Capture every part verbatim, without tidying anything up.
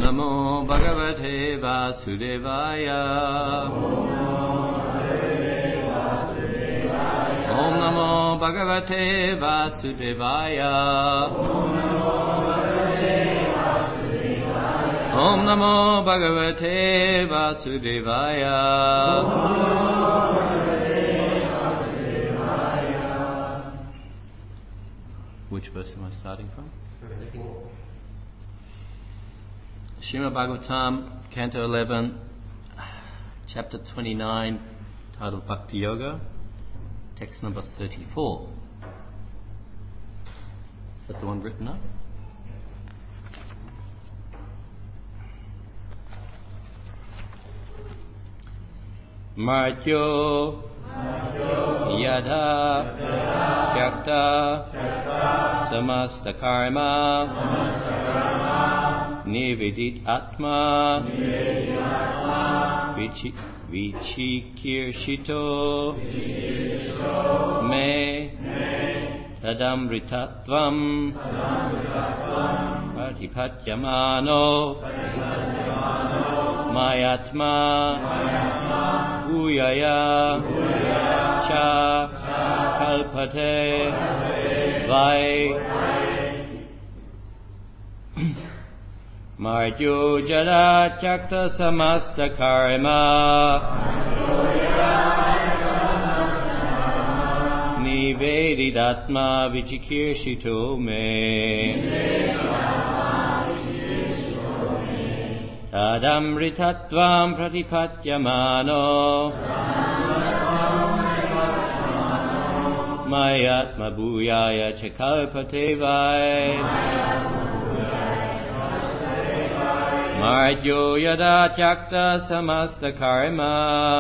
Namo Bhagavate Vasudevaya. Om Namo Bhagavate Vasudevaya. Om Namo Bhagavate Vasudevaya. Which verse am I starting from? Srimad Bhagavatam, Canto eleven, Chapter twenty-nine, titled Bhakti Yoga, text number thirty-four. Is that the one written up? Martyo Yada Kyakta Samasta Karma Nivedit Atma Vichikirshito Me Tadamritatvam Patipatyamano Mayatma Uyaya Cha Kalpate Vai Martyo Jada Chakta Samasta Karma Nivedidatma Vichikirshito Me Tadamritatvam Pratipatyamano Mayatma Bhuyaya Chakalpate Vai Martyo Yada Chakta Samasta Karma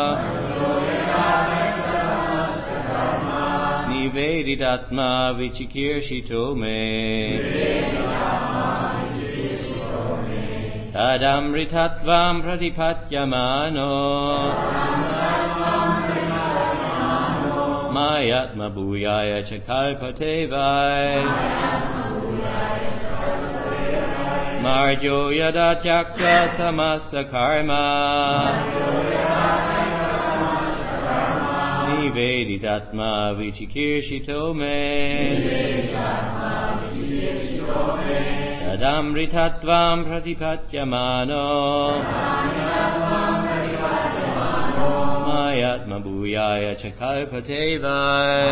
Nivedidatma Vichikirshito Me Tadamritatvam Pratipatyamano Mayatma Bhuyaya Chakalpate Vai Martyo Yada Chakta Samasta Karma Nivedidatma Vichikirshito Me Tadamritatvam Pratipatyamano Mayatma Bhuyaya Chakalpate Vai.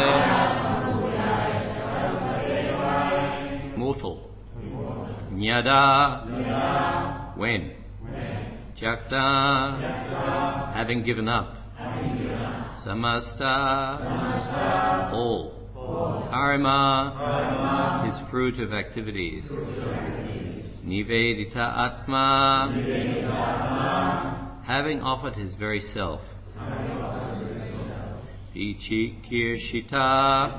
Mortal. Nyada. When. Chakta. Having given up. Samasta. All. Karma, his fruit of activities. Nivedita Atma, having offered his very self. Vichikirshita,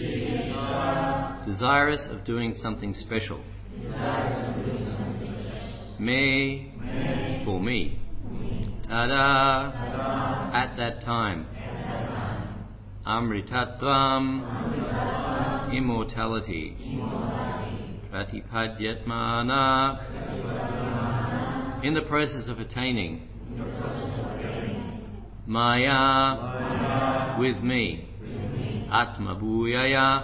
desirous of doing something special. Me, for me. Tada, at that time. Amritatvam, immortality. Pratipadyatmana, in the process of attaining. Maya, with me. Atma Bhuyaya,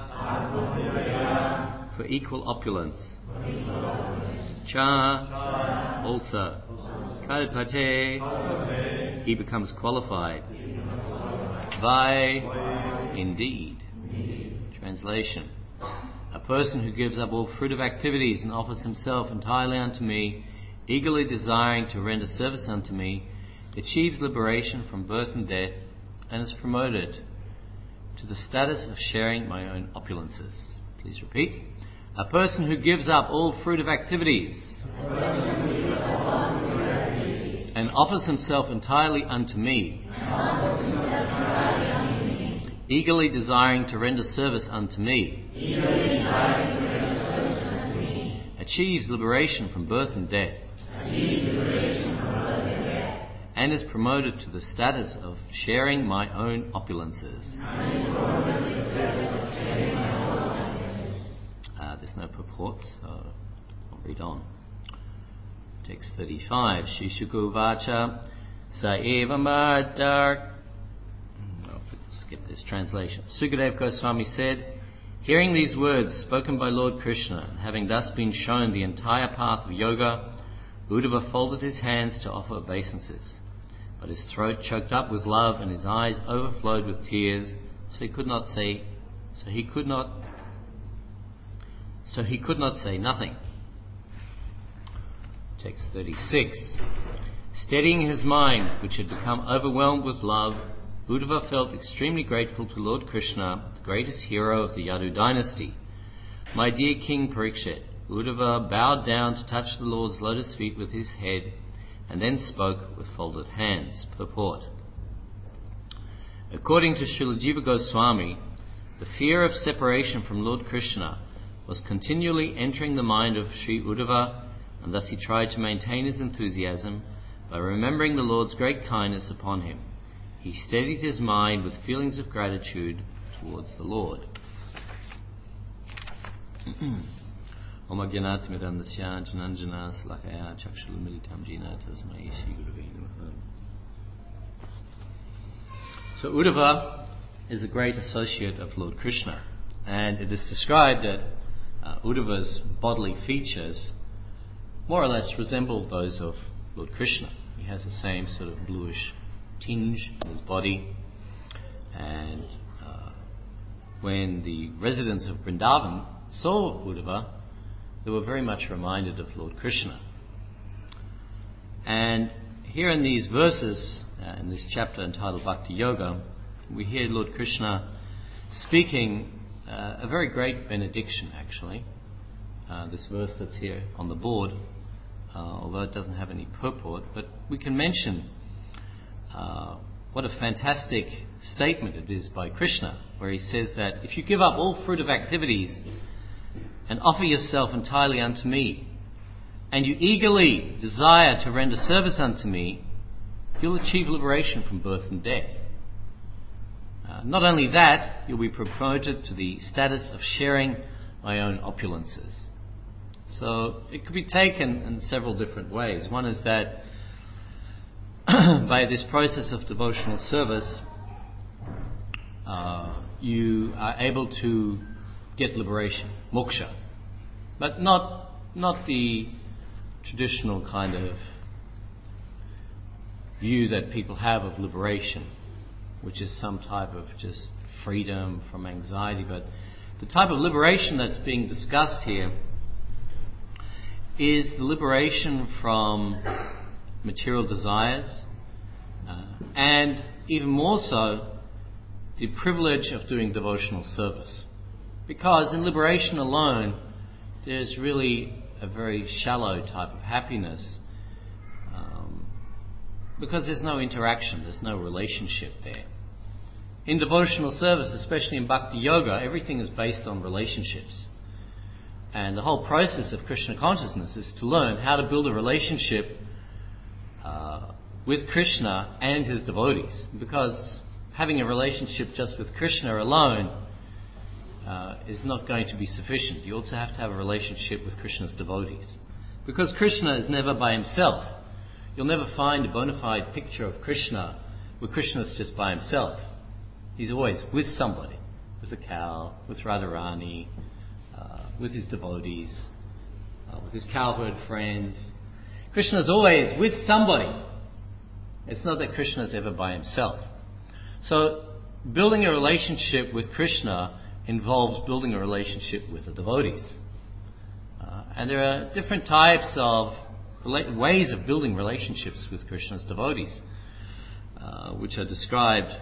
for equal opulence. Cha, also. Kalpate, he becomes qualified. Vai, indeed. Translation. A person who gives up all fruit of activities and offers himself entirely unto me, eagerly desiring to render service unto me, achieves liberation from birth and death, and is promoted to the status of sharing my own opulences. Please repeat. A person who gives up all fruit of activities and offers himself entirely unto me, eagerly desiring to render service unto me, achieves liberation from birth and death, and is promoted to the status of sharing my own opulences. Uh, there's no purport, so I'll read on. Text thirty-five. Shishuku vacha saeva mardar. I'll skip this translation. Sukadeva Goswami said, hearing these words spoken by Lord Krishna, and having thus been shown the entire path of yoga, Uddhava folded his hands to offer obeisances. But his throat choked up with love and his eyes overflowed with tears, so he could not say, so he could not, so he could not say nothing. Text thirty-six. Steadying his mind, which had become overwhelmed with love, Uddhava felt extremely grateful to Lord Krishna, the greatest hero of the Yadu dynasty. My dear King Parikshit, Uddhava bowed down to touch the Lord's lotus feet with his head, and then spoke with folded hands. Purport. According to Srila Jiva Goswami, the fear of separation from Lord Krishna was continually entering the mind of Sri Uddhava, and thus he tried to maintain his enthusiasm by remembering the Lord's great kindness upon him. He steadied his mind with feelings of gratitude towards the Lord. So Uddhava is a great associate of Lord Krishna, and it is described that uh, Uddhava's bodily features more or less resemble those of Lord Krishna. He has the same sort of bluish tinge in his body, and uh, when the residents of Vrindavan saw Uddhava, they were very much reminded of Lord Krishna. And here in these verses, uh, in this chapter entitled Bhakti Yoga, we hear Lord Krishna speaking uh, a very great benediction, actually. Uh, this verse that's here on the board, uh, although it doesn't have any purport, but we can mention uh, what a fantastic statement it is by Krishna, where he says that if you give up all fruitive activities and offer yourself entirely unto me, and you eagerly desire to render service unto me, you'll achieve liberation from birth and death. Uh, not only that, you'll be promoted to the status of sharing my own opulences. So it could be taken in several different ways. One is that by this process of devotional service, uh, you are able to get liberation, moksha, but not not the traditional kind of view that people have of liberation, which is some type of just freedom from anxiety. But the type of liberation that's being discussed here is the liberation from material desires, uh, and even more so, the privilege of doing devotional service. Because in liberation alone, there's really a very shallow type of happiness, um, because there's no interaction, there's no relationship there. In devotional service, especially in Bhakti Yoga, everything is based on relationships. And the whole process of Krishna consciousness is to learn how to build a relationship uh, with Krishna and his devotees. Because having a relationship just with Krishna alone uh, is not going to be sufficient. You also have to have a relationship with Krishna's devotees. Because Krishna is never by himself. You'll never find a bona fide picture of Krishna where Krishna's just by himself. He's always with somebody, with a cow, with Radharani, uh, with his devotees, uh, with his cowherd friends. Krishna's always with somebody. It's not that Krishna's ever by himself. So building a relationship with Krishna involves building a relationship with the devotees. Uh, and there are different types of rela- ways of building relationships with Krishna's devotees, uh, which are described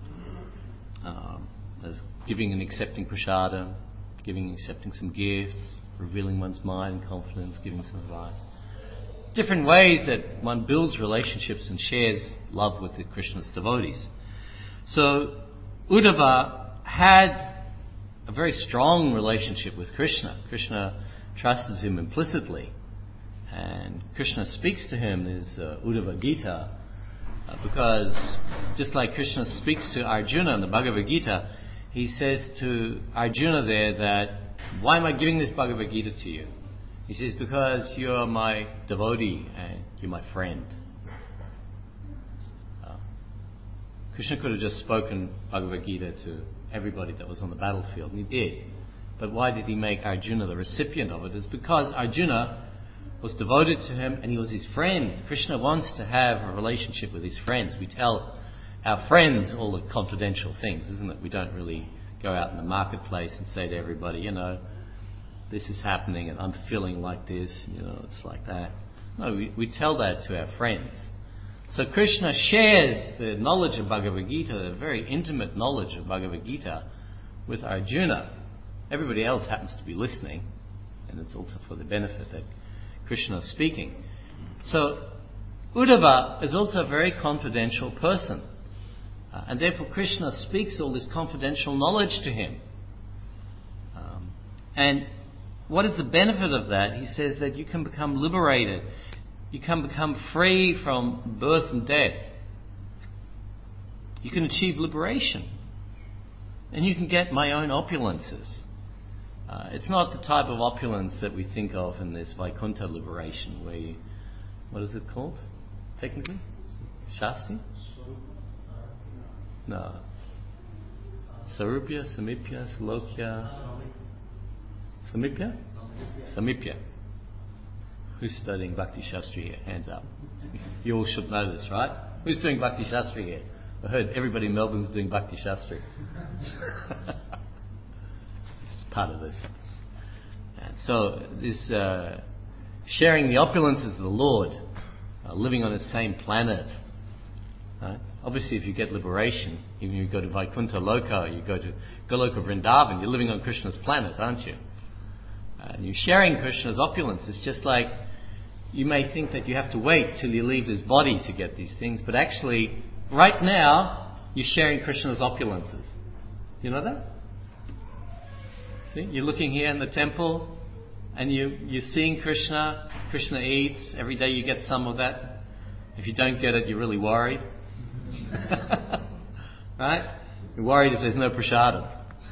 Um, as giving and accepting prasada, giving and accepting some gifts, revealing one's mind and confidence, giving some advice. Different ways that one builds relationships and shares love with the Krishna's devotees. So Uddhava had a very strong relationship with Krishna. Krishna trusted him implicitly, and Krishna speaks to him as uh, Uddhava Gita. Uh, because just like Krishna speaks to Arjuna in the Bhagavad Gita, he says to Arjuna there that, why am I giving this Bhagavad Gita to you? He says, because you're my devotee and you're my friend. Uh, Krishna could have just spoken Bhagavad Gita to everybody that was on the battlefield, and he did. But why did he make Arjuna the recipient of it? It's because Arjuna was devoted to him and he was his friend. Krishna wants to have a relationship with his friends. We tell our friends all the confidential things, isn't it? We don't really go out in the marketplace and say to everybody, you know, this is happening and I'm feeling like this, you know, it's like that. No, we, we tell that to our friends. So Krishna shares the knowledge of Bhagavad Gita, the very intimate knowledge of Bhagavad Gita, with Arjuna. Everybody else happens to be listening, and it's also for the benefit that Krishna is speaking. So Uddhava is also a very confidential person. Uh, and therefore Krishna speaks all this confidential knowledge to him. Um, and what is the benefit of that? He says that you can become liberated. You can become free from birth and death. You can achieve liberation. And you can get my own opulences. Uh, it's not the type of opulence that we think of in this Vaikuntha liberation where you, what is it called technically? Shasti? No. Sarupya, Samipya, Salokya. Samipya? Samipya. Who's studying Bhakti Shastri here? Hands up. You all should know this, right? Who's doing Bhakti Shastri here? I heard everybody in Melbourne's doing Bhakti Shastri. It's part of this. And so this uh, sharing the opulences of the Lord, uh, living on the same planet. Right? Obviously, if you get liberation, even if you go to Vaikuntha Loka, you go to Goloka Vrindavan, you're living on Krishna's planet, aren't you? And you're sharing Krishna's opulence. It's just like you may think that you have to wait till you leave this body to get these things, but actually, right now, you're sharing Krishna's opulences. You know that? See, you're looking here in the temple, and you, you're seeing Krishna. Krishna eats. Every day you get some of that. If you don't get it, you're really worried. Right? You're worried if there's no prasadam.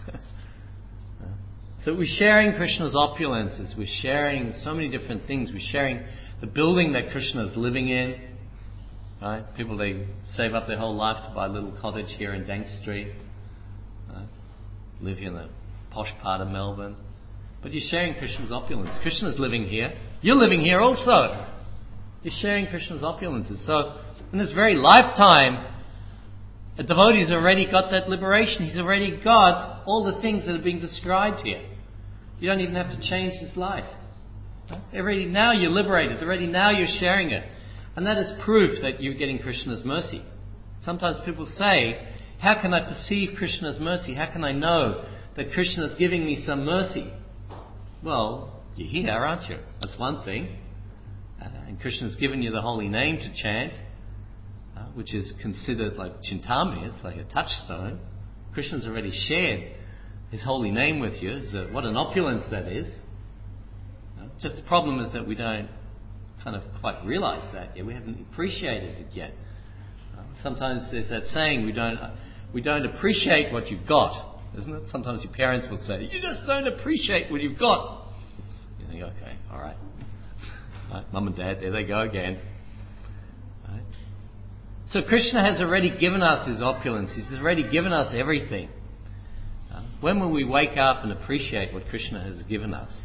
So we're sharing Krishna's opulences. We're sharing so many different things. We're sharing the building that Krishna is living in. Right? People, they save up their whole life to buy a little cottage here in Dank Street. Right? Live in the posh part of Melbourne. But you're sharing Krishna's opulence. Krishna's living here. You're living here also. You're sharing Krishna's opulences. So in this very lifetime, a devotee's already got that liberation. He's already got all the things that are being described here. You don't even have to change his life. Already now you're liberated. Already now you're sharing it. And that is proof that you're getting Krishna's mercy. Sometimes people say, how can I perceive Krishna's mercy? How can I know that Krishna is giving me some mercy? Well, you're here, aren't you? That's one thing. Uh, and Krishna's given you the holy name to chant, uh, which is considered like Chintamani. It's like a touchstone. Krishna's already shared His holy name with you. So what an opulence that is. Uh, just the problem is that we don't kind of quite realise that yet. We haven't appreciated it yet. Uh, sometimes there's that saying, we don't uh, we don't appreciate what you've got, isn't it? Sometimes your parents will say, you just don't appreciate what you've got. You think, okay, all right. Right, Mum and Dad, there they go again. Right. So Krishna has already given us His opulence. He's already given us everything. Uh, when will we wake up and appreciate what Krishna has given us?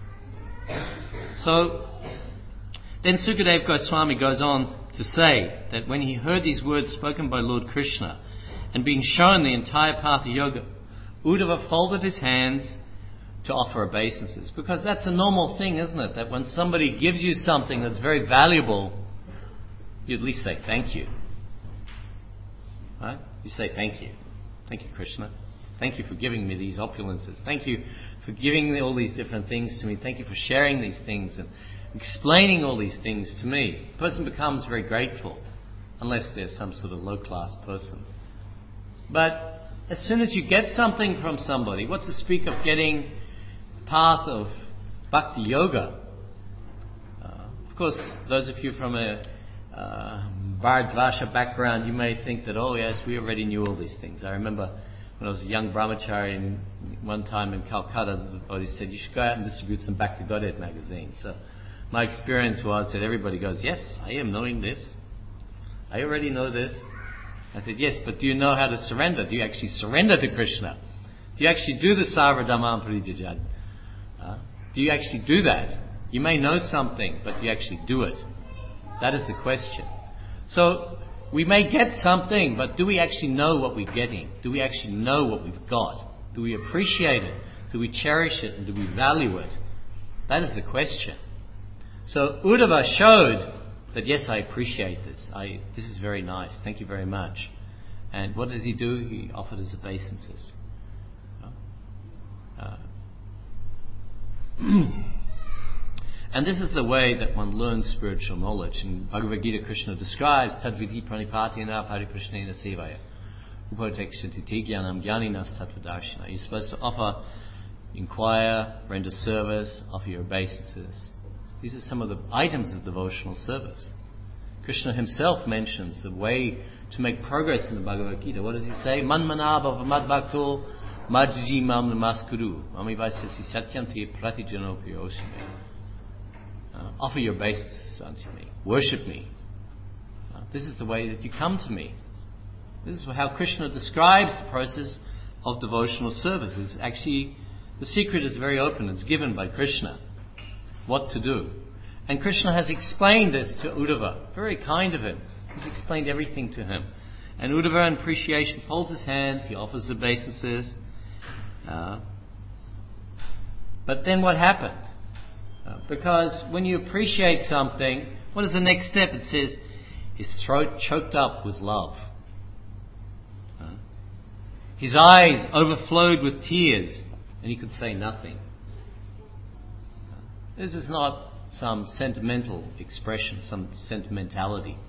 So then Sukadeva Goswami goes on to say that when he heard these words spoken by Lord Krishna and being shown the entire path of yoga, Uddhava folded his hands to offer obeisances. Because that's a normal thing, isn't it? That when somebody gives you something that's very valuable, you at least say thank you. Right? You say thank you. Thank you, Krishna. Thank you for giving me these opulences. Thank you for giving me all these different things to me. Thank you for sharing these things and explaining all these things to me. The person becomes very grateful, unless they're some sort of low-class person. But as soon as you get something from somebody, what to speak of getting path of bhakti yoga? Uh, of course, those of you from a uh, Bharadvasha background, you may think that, oh yes, we already knew all these things. I remember when I was a young brahmachari, and one time in Calcutta, the devotee said, you should go out and distribute some Back to Godhead magazines. So my experience was that everybody goes, yes, I am knowing this. I already know this. I said, yes, but do you know how to surrender? Do you actually surrender to Krishna? Do you actually do the Sarva Dhammam Parijajana? Uh, do you actually do that? You may know something, but do you actually do it? That is the question. So we may get something, but do we actually know what we're getting? Do we actually know what we've got? Do we appreciate it? Do we cherish it? And do we value it? That is the question. So Uddhava showed that, yes, I appreciate this. I, this is very nice. Thank you very much. And what did he do? He offered his obeisances. Uh, and this is the way that one learns spiritual knowledge. In Bhagavad Gita, Krishna describes Tadvidhi pranipatena pariprashnena sevaya upotekshati jnanam jnaninas tattvadarshina. You're supposed to offer, inquire, render service, offer your obeisances. These are some of the items of devotional service. Krishna himself mentions the way to make progress in the Bhagavad Gita. What does he say? Manmana bhava madbhakto madji mam namaskuru mamivasyasi satyante pratijano piyosime. Offer your obeisances unto me. Worship me. Uh, this is the way that you come to me. This is how Krishna describes the process of devotional service. It's actually, the secret is very open. It's given by Krishna. What to do. And Krishna has explained this to Uddhava. Very kind of him. He's explained everything to him. And Uddhava, in appreciation, folds his hands. He offers obeisances. Uh, but then what happened? Uh, because when you appreciate something, what is the next step? It says, his throat choked up with love. Uh, his eyes overflowed with tears, and he could say nothing. Uh, this is not some sentimental expression, some sentimentality.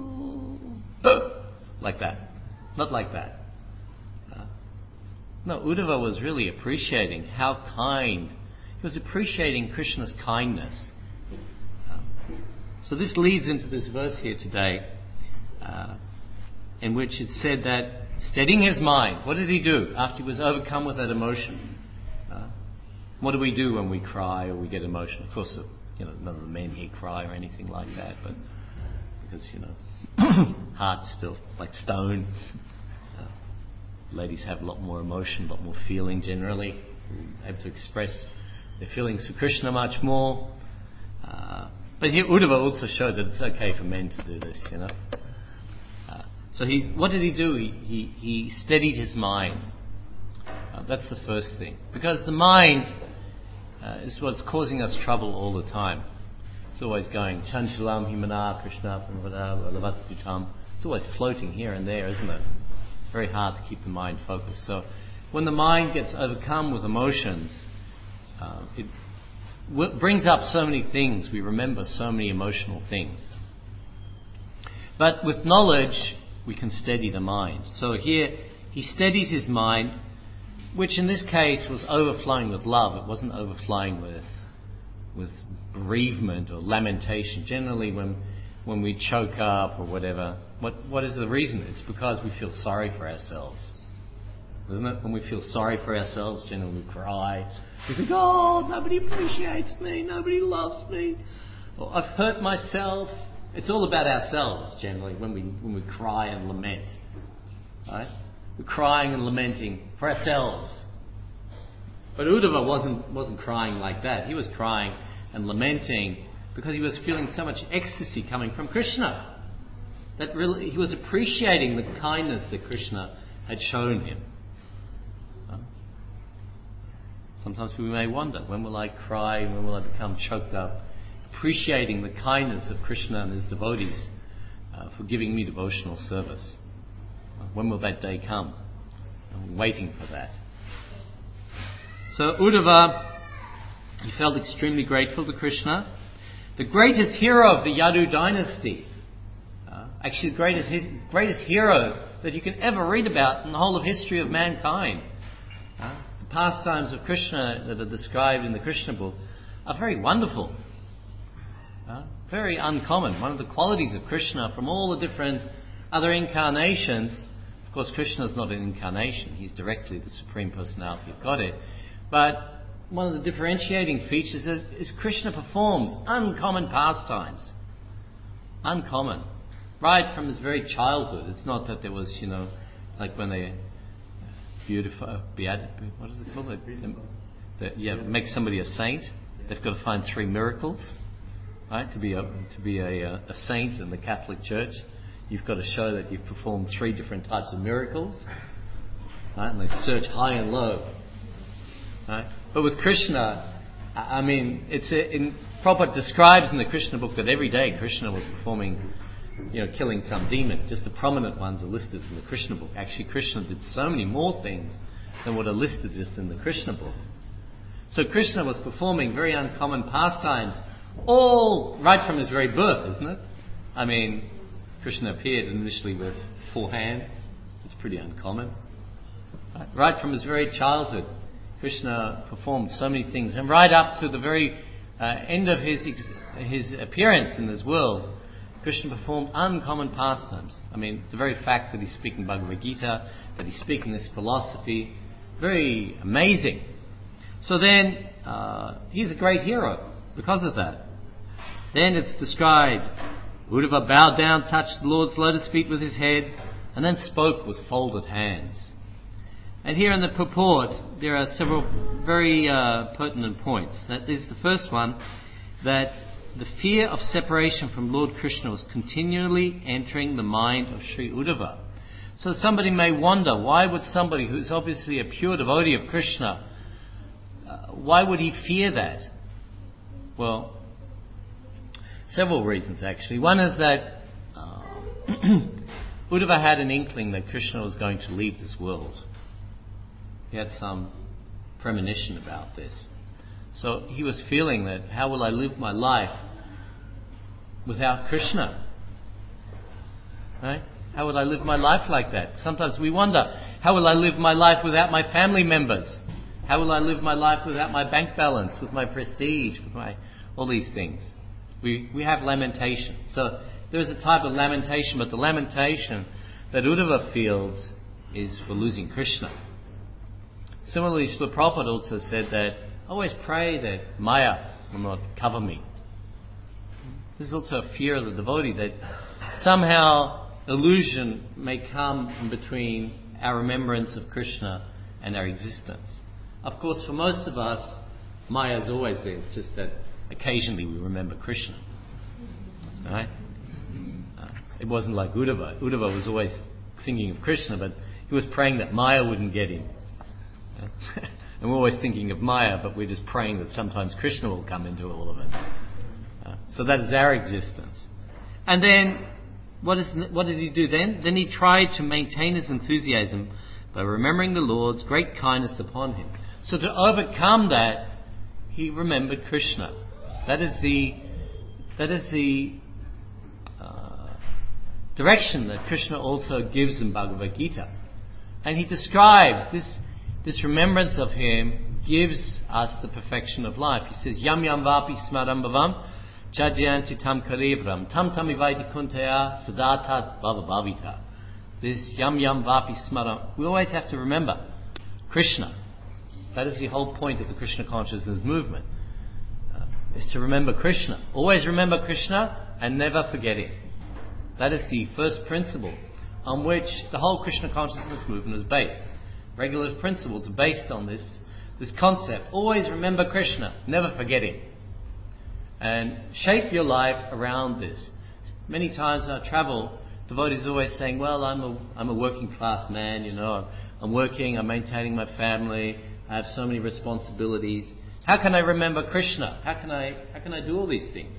Like that. Not like that. Uh, no, Uddhava was really appreciating how kind. He was appreciating Krishna's kindness. Um, so this leads into this verse here today, uh, in which it said that, steadying his mind, what did he do after he was overcome with that emotion? Uh, what do we do when we cry or we get emotional? Of course, you know, none of the men here cry or anything like that, but because, you know, heart's still like stone. Uh, ladies have a lot more emotion, a lot more feeling generally, able to express their feelings for Krishna much more. Uh, but here Uddhava also showed that it's okay for men to do this, you know. Uh, so he, what did he do? He, he, he steadied his mind. Uh, that's the first thing. Because the mind uh, is what's causing us trouble all the time. It's always going, Chanchalam himana Krishna pranavadavatam. It's always floating here and there, isn't it? It's very hard to keep the mind focused. So when the mind gets overcome with emotions, Uh, it w- brings up so many things. We remember so many emotional things. But with knowledge, we can steady the mind. So here, he steadies his mind, which in this case was overflowing with love. It wasn't overflowing with with bereavement or lamentation. Generally, when when we choke up or whatever, what what is the reason? It's because we feel sorry for ourselves. Isn't it? When we feel sorry for ourselves, generally we cry. We think, oh, nobody appreciates me, nobody loves me, or I've hurt myself. It's all about ourselves, generally, when we when we cry and lament. Right? We're crying and lamenting for ourselves. But Uddhava wasn't wasn't crying like that. He was crying and lamenting because he was feeling so much ecstasy coming from Krishna. That really, he was appreciating the kindness that Krishna had shown him. Sometimes we may wonder, when will I cry, when will I become choked up, appreciating the kindness of Krishna and his devotees uh, for giving me devotional service. Uh, when will that day come? I'm waiting for that. So Uddhava, he felt extremely grateful to Krishna. The greatest hero of the Yadu dynasty, uh, actually the greatest, his, greatest hero that you can ever read about in the whole of history of mankind. Uh, pastimes of Krishna that are described in the Krishna book are very wonderful, uh, very uncommon. One of the qualities of Krishna from all the different other incarnations, Of course, Krishna is not an incarnation. He's directly the Supreme Personality of Godhead. But one of the differentiating features is, is Krishna performs uncommon pastimes. Uncommon. Right from his very childhood. It's not that there was, you know, like when they beautify, beat, what is it called? The, the, yeah, make somebody a saint. They've got to find three miracles, right? To be a to be a, a saint in the Catholic Church, you've got to show that you've performed three different types of miracles, right? And they search high and low, right? But with Krishna, I mean, it's a, in Prabhupada describes in the Krishna book that every day Krishna was performing, you know, killing some demon. Just the prominent ones are listed in the Krishna book. Actually, Krishna did so many more things than what are listed just in the Krishna book. So Krishna was performing very uncommon pastimes, all right from his very birth, isn't it? I mean, Krishna appeared initially with four hands. It's pretty uncommon. Right, right from his very childhood, Krishna performed so many things, and right up to the very uh, end of his his appearance in this world, Krishna performed uncommon pastimes. I mean, the very fact that he's speaking Bhagavad Gita, that he's speaking this philosophy, very amazing. So then, uh, he's a great hero because of that. Then it's described, Uddhava bowed down, touched the Lord's lotus feet with his head, and then spoke with folded hands. And here in the purport, there are several very uh, pertinent points. That is the first one, that the fear of separation from Lord Krishna was continually entering the mind of Sri Uddhava. So somebody may wonder, why would somebody who's obviously a pure devotee of Krishna, uh, why would he fear that? Well, several reasons actually. One is that uh, Uddhava had an inkling that Krishna was going to leave this world. He had some premonition about this. So he was feeling that, how will I live my life without Krishna? Right? How will I live my life like that? Sometimes we wonder, how will I live my life without my family members? How will I live my life without my bank balance, with my prestige, with my all these things? We we have lamentation. So there's a type of lamentation, but the lamentation that Uddhava feels is for losing Krishna. Similarly, Srila Prabhupada also said that always pray that Maya will not cover me. This is also a fear of the devotee, that somehow illusion may come in between our remembrance of Krishna and our existence. Of course, for most of us, Maya is always there. It's just that occasionally we remember Krishna. Right? Uh, it wasn't like Uddhava. Uddhava was always thinking of Krishna, but he was praying that Maya wouldn't get him. And we're always thinking of Maya, but we're just praying that sometimes Krishna will come into all of it. Uh, so that is our existence. And then, what, is, what did he do then? Then he tried to maintain his enthusiasm by remembering the Lord's great kindness upon him. So to overcome that, he remembered Krishna. That is the that is the uh, direction that Krishna also gives in Bhagavad Gita. And he describes this This remembrance of him gives us the perfection of life. He says, Yam yam vapi smaram bhavam jajyanti tam kalevram tam tam ivaiti kuntaya sadatat bhava bhavita. This yam yam vapi smaram. We always have to remember Krishna. That is the whole point of the Krishna consciousness movement. Uh, is to remember Krishna. Always remember Krishna and never forget him. That is the first principle on which the whole Krishna consciousness movement is based. Regular principles are based on this, this concept. Always remember Krishna, never forget him. And shape your life around this. Many times in our travel, devotees are always saying, well, I'm a, I'm a working class man, you know, I'm working, I'm maintaining my family, I have so many responsibilities. How can I remember Krishna? How can I, how can I do all these things?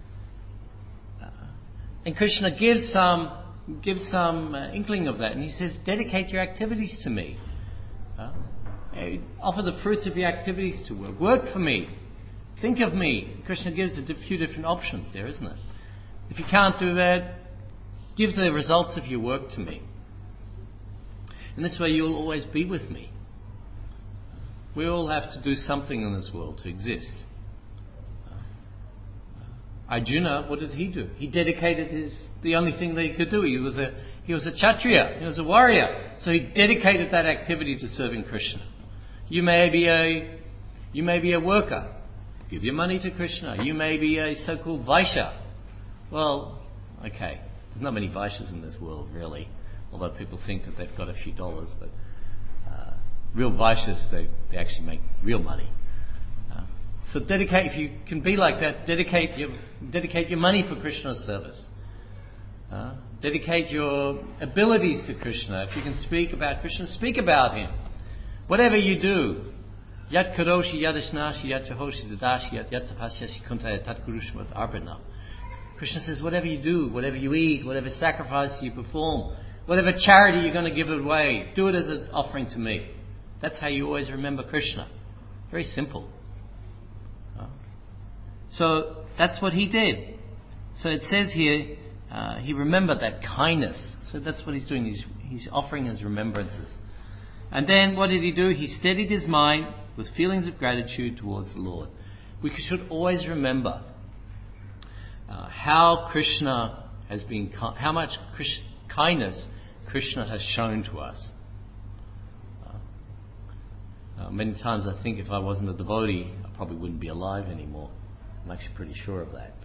Uh, and Krishna gives some, gives some uh, inkling of that. And he says, dedicate your activities to me. Uh, offer the fruits of your activities to work. Work for me. Think of me. Krishna gives a few different options there, isn't it? If you can't do that, give the results of your work to me. And this way you'll always be with me. We all have to do something in this world to exist. Arjuna, what did he do? He dedicated his, the only thing that he could do. He was a, He was a Kshatriya. He was a warrior. So he dedicated that activity to serving Krishna. You may be a, you may be a worker. Give your money to Krishna. You may be a so-called Vaishya. Well, okay. There's not many Vaishyas in this world, really. Although people think that they've got a few dollars. But uh, real Vaishyas, they, they actually make real money. Uh, so dedicate, if you can be like that, dedicate your, dedicate your money for Krishna's service. Uh, dedicate your abilities to Krishna. If you can speak about Krishna, speak about Him. Whatever you do, Yat karoshi yadashnashi yat jahoshi dadashi yat yat tapasyashi kuntaya tat kurushmat arpana. Krishna says, whatever you do, whatever you eat, whatever sacrifice you perform, whatever charity you're going to give away, do it as an offering to me. That's how you always remember Krishna. Very simple. Uh, so that's what he did. So it says here, uh, he remembered that kindness. So that's what he's doing. He's, he's offering his remembrances. And then what did he do? He steadied his mind with feelings of gratitude towards the Lord. We should always remember uh, how Krishna has been, how much Krish, kindness Krishna has shown to us. Uh, uh, many times I think if I wasn't a devotee, I probably wouldn't be alive anymore. I'm actually pretty sure of that.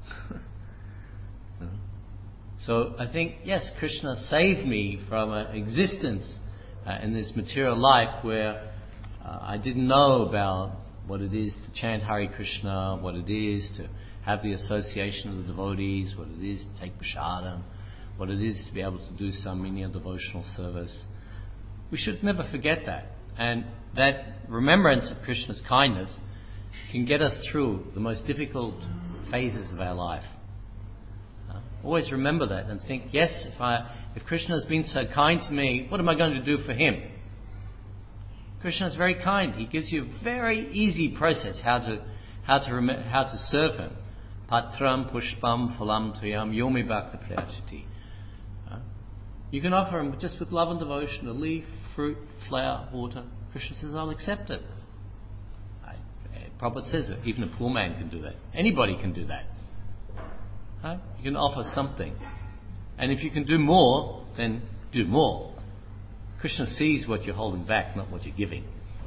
So I think, yes, Krishna saved me from an existence uh, in this material life where uh, I didn't know about what it is to chant Hare Krishna, what it is to have the association of the devotees, what it is to take prasadam, what it is to be able to do some menial devotional service. We should never forget that. And that remembrance of Krishna's kindness can get us through the most difficult phases of our life. Uh, always remember that and think, yes, if I, if Krishna has been so kind to me, what am I going to do for him? Krishna is very kind. He gives you a very easy process how to how to rem- how to serve him. Patram pushpam phalam tuyam yomi bhakta prayachati. You can offer him just with love and devotion, a leaf, fruit, flower, water. Krishna says, I'll accept it. I, Prabhupada says it. Even a poor man can do that. Anybody can do that. Right? You can offer something. And if you can do more, then do more. Krishna sees what you're holding back, not what you're giving.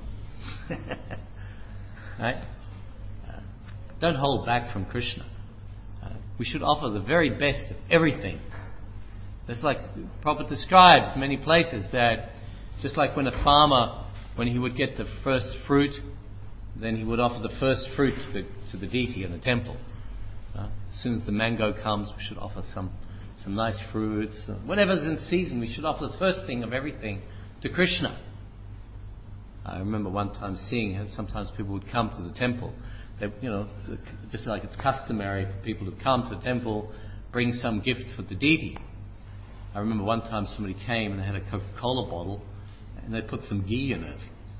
Right? Uh, don't hold back from Krishna. Uh, we should offer the very best of everything. It's like Prabhupada describes many places that just like when a farmer, when he would get the first fruit, then he would offer the first fruit to the, to the deity in the temple. Uh, as soon as the mango comes, we should offer some some nice fruits. Uh, whatever's in season, we should offer the first thing of everything to Krishna. I remember one time seeing how sometimes people would come to the temple. They, you know, just like it's customary for people to come to the temple, bring some gift for the deity. I remember one time somebody came and they had a Coca-Cola bottle and they put some ghee in it.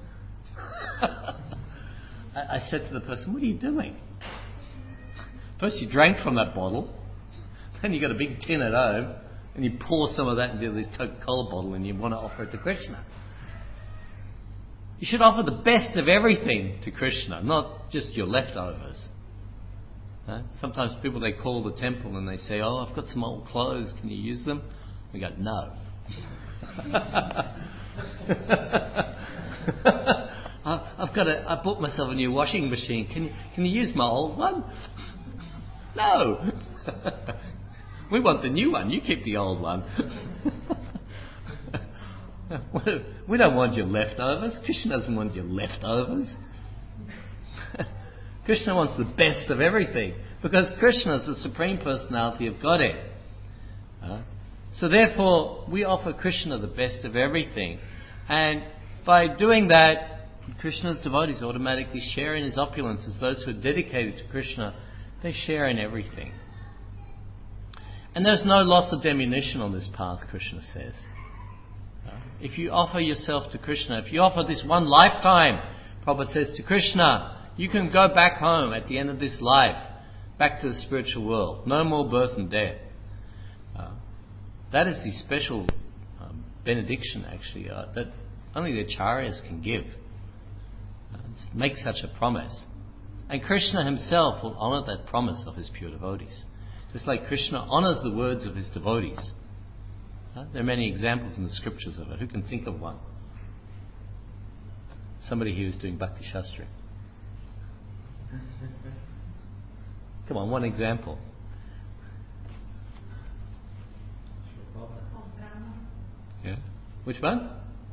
I, I said to the person, what are you doing? First you drank from that bottle, then you got a big tin at home and you pour some of that into this Coca-Cola bottle and you want to offer it to Krishna. You should offer the best of everything to Krishna, not just your leftovers. Huh? Sometimes people, they call the temple and they say, oh, I've got some old clothes, can you use them? We go, no. I've got a, I bought myself a new washing machine. Can you, can you use my old one? No. We want the new one. You keep the old one. We don't want your leftovers. Krishna doesn't want your leftovers. Krishna wants the best of everything because Krishna is the Supreme Personality of Godhead. Uh, so therefore, we offer Krishna the best of everything. And by doing that, Krishna's devotees automatically share in his opulence as those who are dedicated to Krishna. They share in everything. And there's no loss of diminution on this path, Krishna says. Uh, if you offer yourself to Krishna, if you offer this one lifetime, Prabhupada says to Krishna, you can go back home at the end of this life, back to the spiritual world. No more birth and death. Uh, that is the special um, benediction, actually, uh, that only the acharyas can give. Uh, make such a promise. And Krishna himself will honour that promise of his pure devotees. Just like Krishna honours the words of his devotees. Huh? There are many examples in the scriptures of it. Who can think of one? Somebody here who's doing Bhakti Shastri. Come on, one example. Yeah. Which one?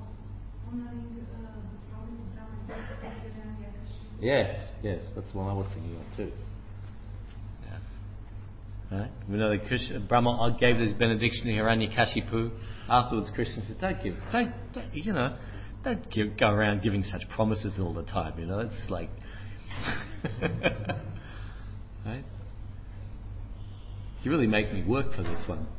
Yes, yes, that's the one I was thinking of too. Yes. Right? We know that Krishna, Brahma gave this benediction to Hiranyakashipu. Afterwards, Krishna said, "Don't give, don't, don't you know, don't give, go around giving such promises all the time. You know, it's like." Right? You really make me work for this one.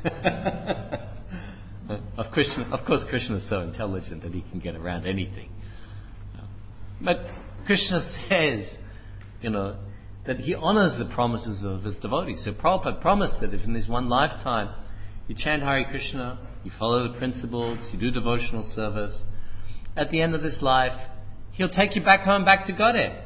of, Krishna, of course, Krishna is so intelligent that he can get around anything. But Krishna says, you know, that he honours the promises of his devotees. So Prabhupada promised that if in this one lifetime you chant Hare Krishna, you follow the principles, you do devotional service, at the end of this life, he'll take you back home, back to Godhead.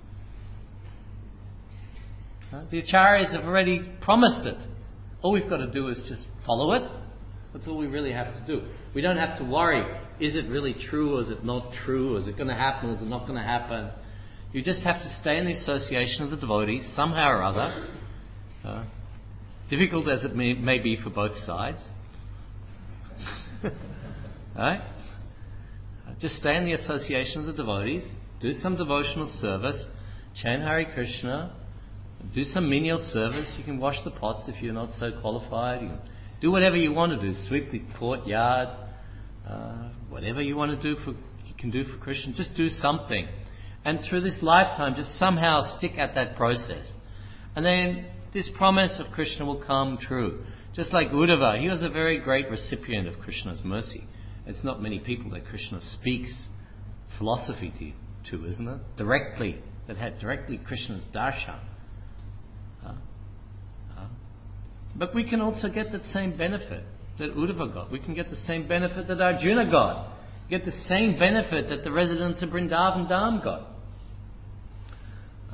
The Acharyas have already promised it. All we've got to do is just follow it. That's all we really have to do. We don't have to worry, is it really true or is it not true? Is it going to happen or is it not going to happen? You just have to stay in the association of the devotees somehow or other. Uh, difficult as it may, may be for both sides. Right? Uh, just stay in the association of the devotees. Do some devotional service. Chant Hare Krishna. Do some menial service. You can wash the pots if you're not so qualified. You can do whatever you want to do. Sweep the courtyard. Uh, whatever you want to do for, you can do for Krishna. Just do something. And through this lifetime, just somehow stick at that process. And then this promise of Krishna will come true. Just like Uddhava, he was a very great recipient of Krishna's mercy. It's not many people that Krishna speaks philosophy to, to isn't it? Directly, that had directly Krishna's darshan. Uh, uh. But we can also get that same benefit that Uddhava got. We can get the same benefit that Arjuna got. Get the same benefit that the residents of Vrindavan Dham got. Uh,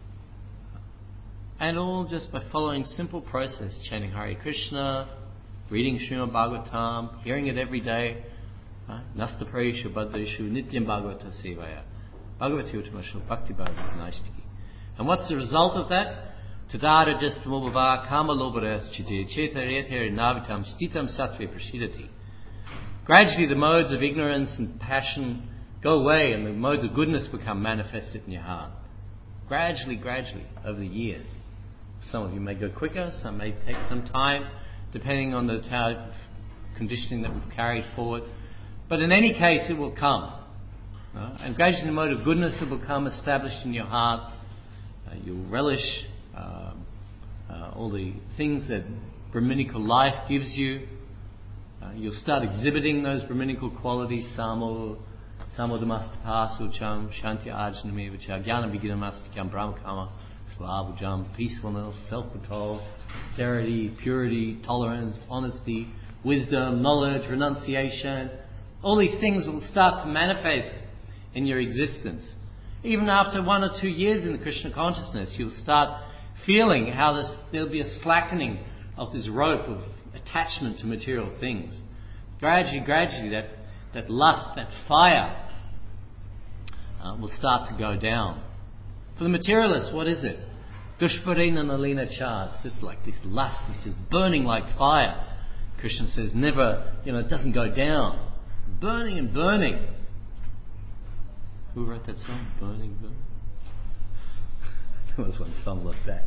and all just by following simple process, chanting Hare Krishna, reading Srimad Bhagavatam, hearing it every day. Nasta Praishu Bhadreshu Nityam Bhagavata Sevaya Bhagavati Uttamashu Bhakti Bhagavata Naistiki. And what's the result of that? Tadara Jastamobhava Kama Lobaras Chite Chetaretere Navitam Stitam Sattve Prashidati. Gradually the modes of ignorance and passion go away and the modes of goodness become manifested in your heart. Gradually, gradually, over the years. Some of you may go quicker, some may take some time, depending on the type of conditioning that we've carried forward. But in any case, it will come. Uh, and gradually the mode of goodness will become established in your heart. Uh, you'll relish uh, uh, all the things that Brahminical life gives you. Uh, you'll start exhibiting those Brahminical qualities. Samo, samodamastapasu shanti ajnami vicha, jnana viginamastikam brahmakama, svabhujam, peacefulness, self-control, austerity, purity, tolerance, honesty, wisdom, knowledge, renunciation. All these things will start to manifest in your existence. Even after one or two years in the Krishna consciousness, you'll start feeling how this, there'll be a slackening of this rope of attachment to material things. Gradually, gradually, that, that lust, that fire uh, will start to go down. For the materialist, what is it? Dushparena nalina cha. It's just like this lust, it's just burning like fire. Krishna says never, you know, it doesn't go down. Burning and burning. Who wrote that song? Burning, burning. There was one song like that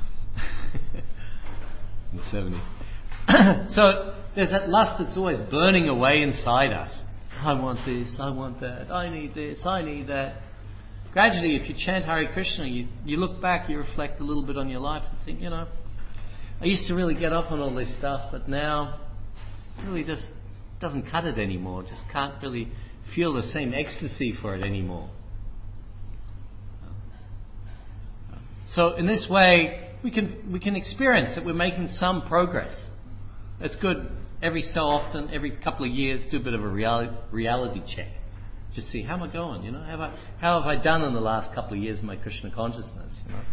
in the seventies. So there's that lust that's always burning away inside us. I want this, I want that, I need this, I need that. Gradually, if you chant Hare Krishna, you, you look back, you reflect a little bit on your life and think, you know, I used to really get up on all this stuff, but now it really just doesn't cut it anymore. Just can't really feel the same ecstasy for it anymore. So in this way, we can we can experience that we're making some progress. It's good every so often, every couple of years, do a bit of a reality, reality check. Just see, how am I going? You know, how have I, how have I done in the last couple of years of my Krishna consciousness? You know,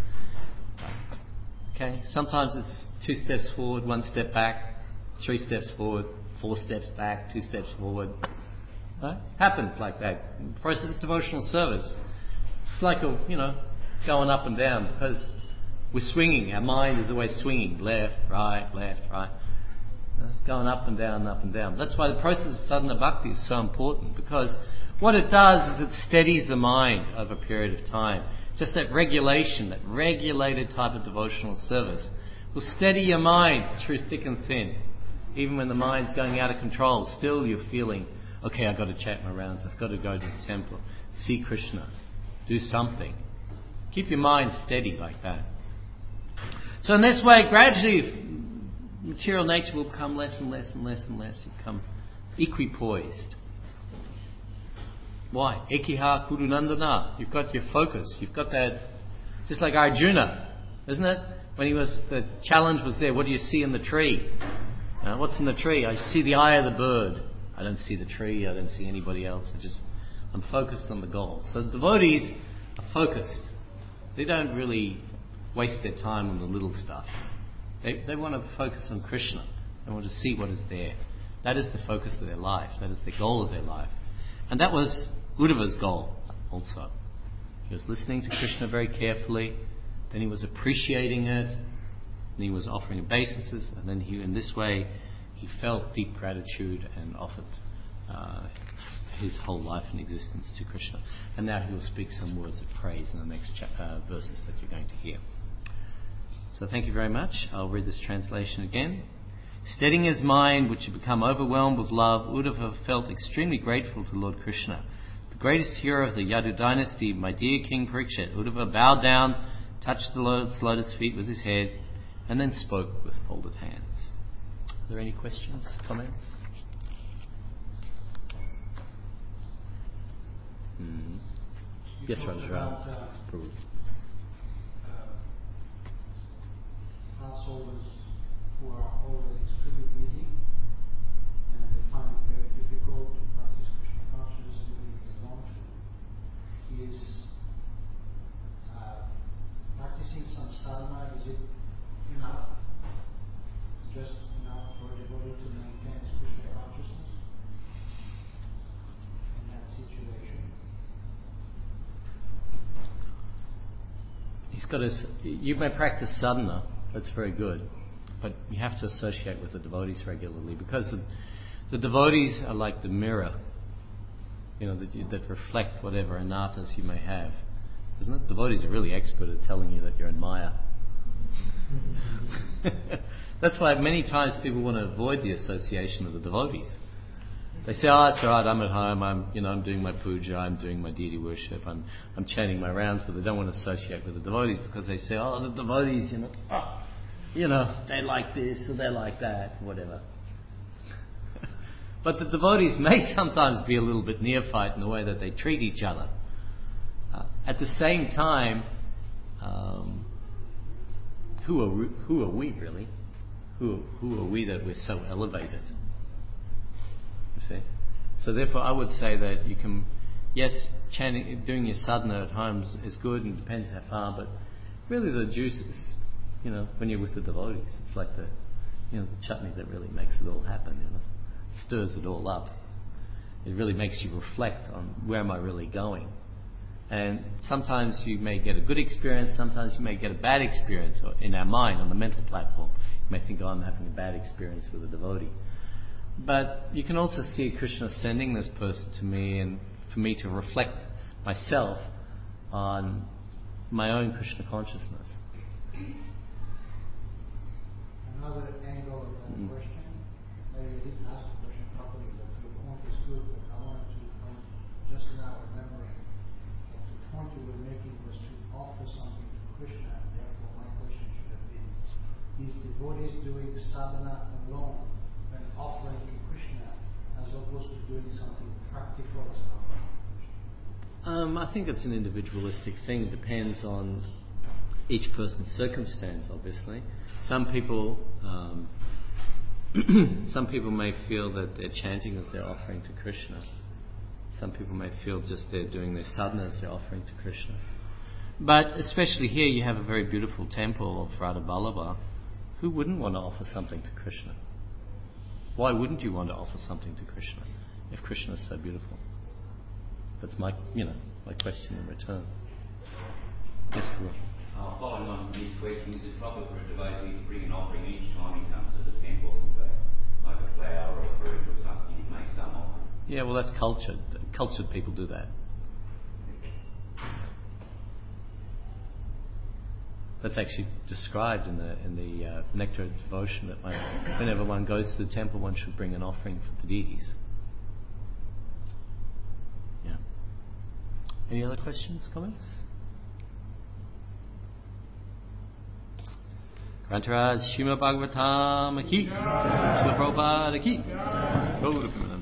okay. Sometimes it's two steps forward, one step back, three steps forward, four steps back, two steps forward. Right? Happens like that. Process devotional service. It's like a, you know, going up and down because we're swinging. Our mind is always swinging. Left, right, left, right. Going up and down, up and down. That's why the process of sadhana bhakti is so important, because what it does is it steadies the mind over a period of time. Just that regulation, that regulated type of devotional service will steady your mind through thick and thin. Even when the mind's going out of control, still you're feeling, okay, I've got to chant my rounds, I've got to go to the temple, see Krishna, do something. Keep your mind steady like that. So in this way, gradually, material nature will become less and less and less and less. You become equipoised. Why? Ekiha Kurunandana. You've got your focus. You've got that, just like Arjuna, isn't it? When he was, the challenge was there. What do you see in the tree? Uh, what's in the tree? I see the eye of the bird. I don't see the tree. I don't see anybody else. I just, I'm focused on the goal. So the devotees are focused. They don't really waste their time on the little stuff. They, they want to focus on Krishna. They want to see what is there. That is the focus of their life. That is the goal of their life. And that was Uddhava's goal also. He was listening to Krishna very carefully. Then he was appreciating it. And he was offering obeisances. And then he, in this way, he felt deep gratitude and offered uh, his whole life and existence to Krishna. And now he will speak some words of praise in the next cha- uh, verses that you're going to hear. So thank you very much. I'll read this translation again. Steadying his mind, which had become overwhelmed with love, Uddhava felt extremely grateful to Lord Krishna. The greatest hero of the Yadu dynasty, my dear King Parikshit, Uddhava bowed down, touched the Lord's lotus feet with his head, and then spoke with folded hands. Are there any questions, comments? Mm-hmm. Yes, Radha. Householders who are always extremely busy and they find it very difficult to practice Krishna consciousness during the long term. Is uh, practicing some sadhana, is it enough? Just enough for everybody to maintain Krishna consciousness in that situation? He's got to, you may practice sadhana. That's very good. But you have to associate with the devotees regularly, because the, the devotees are like the mirror, you know, that, you, that reflect whatever anatas you may have. Isn't it? Devotees are really expert at telling you that you're in Maya. That's why many times people want to avoid the association of the devotees. They say, "Oh, it's all right. I'm at home. I'm, you know, I'm doing my puja. I'm doing my deity worship. I'm, I'm chanting my rounds." But they don't want to associate with the devotees because they say, "Oh, the devotees, you know, oh, you know, they like this or they like that, whatever." But the devotees may sometimes be a little bit neophyte in the way that they treat each other. Uh, at the same time, um, who are we, who are we really? Who who are we that we're so elevated? See? So therefore I would say that you can, yes, chanting, doing your sadhana at home is, is good and depends how far, but really the juice is, you know, when you're with the devotees. It's like the, you know, the chutney that really makes it all happen, you know, stirs it all up. It really makes you reflect on where am I really going. And sometimes you may get a good experience, sometimes you may get a bad experience in our mind on the mental platform. You may think, oh, I'm having a bad experience with a devotee. But you can also see Krishna sending this person to me and for me to reflect myself on my own Krishna consciousness. Another angle of that mm. question, maybe I didn't ask the question properly, but your point is good, but I wanted to point just now remembering that the point you were making was to offer something to Krishna, and therefore my question should have been, is devotees doing sadhana alone when offering to Krishna, as opposed to doing something practical as an offering to Krishna? Um, I think it's an individualistic thing. It depends on each person's circumstance, obviously. Some people, um, some people may feel that they're chanting as they're offering to Krishna. Some people may feel just they're doing their sadhana as they're offering to Krishna. But especially here, you have a very beautiful temple of Radha Vallabha. Who wouldn't want to offer something to Krishna? Why wouldn't you want to offer something to Krishna if Krishna is so beautiful? That's my, you know, my question in return. Yes, Guru. Uh, following on from these questions, is it proper for a devotee to bring an offering each time he comes to the temple, like a flower or a fruit or something, to make some offering? Yeah, well, that's cultured. Cultured people do that. That's actually described in the in the uh, Nectar of Devotion that one, whenever one goes to the temple, one should bring an offering for the deities. Yeah. Any other questions, comments? Grantaraj Srimad Bhagavatam ki, Srila Prabhupada ki.